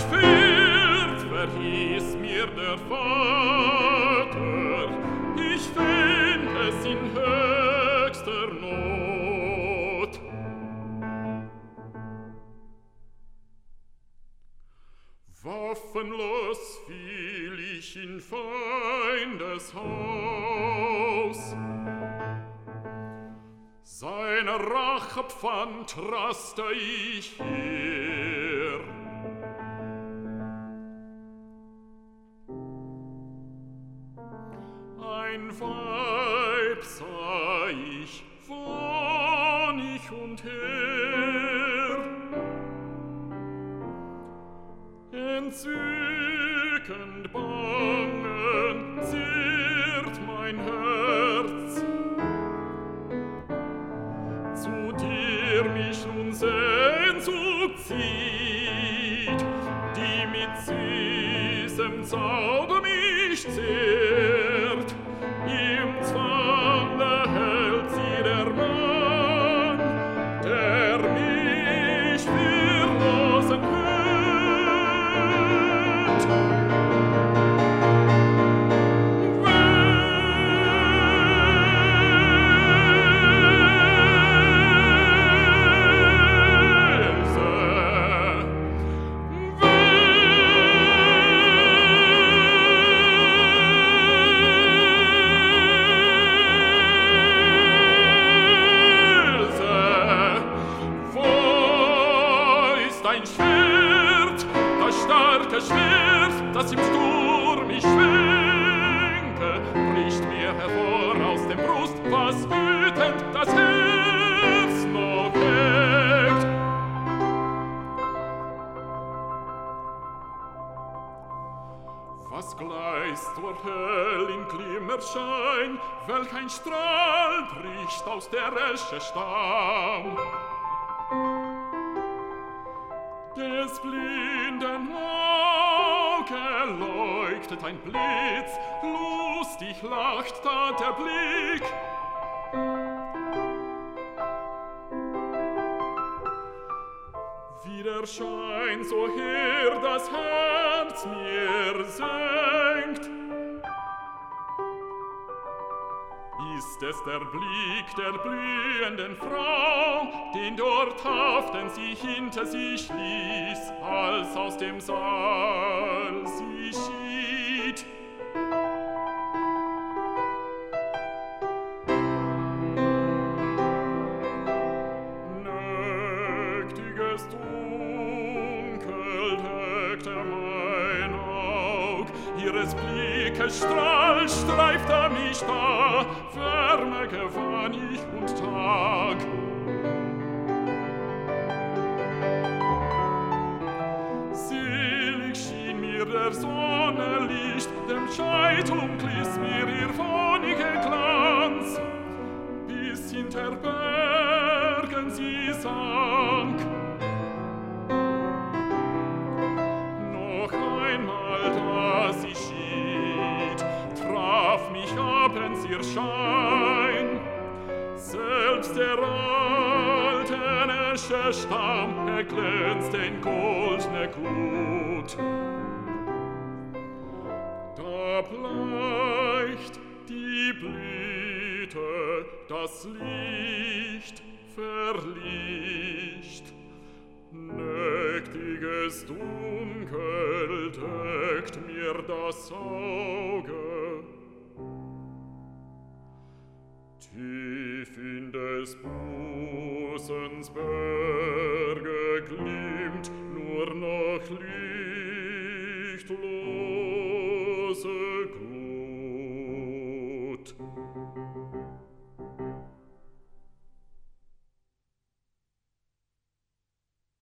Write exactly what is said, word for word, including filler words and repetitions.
Schwert verhieß mir der Vater, ich fänd es in höchster Not. Waffenlos fiel ich in Feindes Haus, seine Rachepfand raste ich her. Ein Weib sah ich wohnig und her, entzückend bangen ziert mein Herz. Zu dir mich nun Sehnsucht zieht, die mit süßem Zauber mich zehrt. Im Zwange hält sie der Mann, der mich verlassen hört. Ein Schwert, das starke Schwert, das im Sturm ich schwenke, bricht mir hervor aus dem Brust, was wütend das Herz noch hegt. Was gleißt dort hell in Glimmerschein, welch ein Strahl bricht aus der Esche Stamm. Des blinden Auge leuchtet ein Blitz, lustig lacht da der Blick. Wie der Schein so her das Herz mir senkt, ist es der Blick der blühenden Frau, den dort haften sie hinter sich ließ, als aus dem Saal sie schied. Nächtiges Dunkel deckte mein Aug, ihres Blickes Strahl streifte mich da, Wärme gewann ich und Tag. Selig schien mir der Sonne Licht, dem Scheidung ließ mir ihr wonniger Glanz, bis hinter Bergen sie sank. Noch einmal da sie schied, traf mich abends ihr Schein, selbst der alten Esche Stamm erglänzt in goldne Glut. Da bleicht die Blüte, das Licht verlicht, nächtiges Dunkel deckt mir das Auge. Tief in des Busens Berge glimmt nur noch Licht,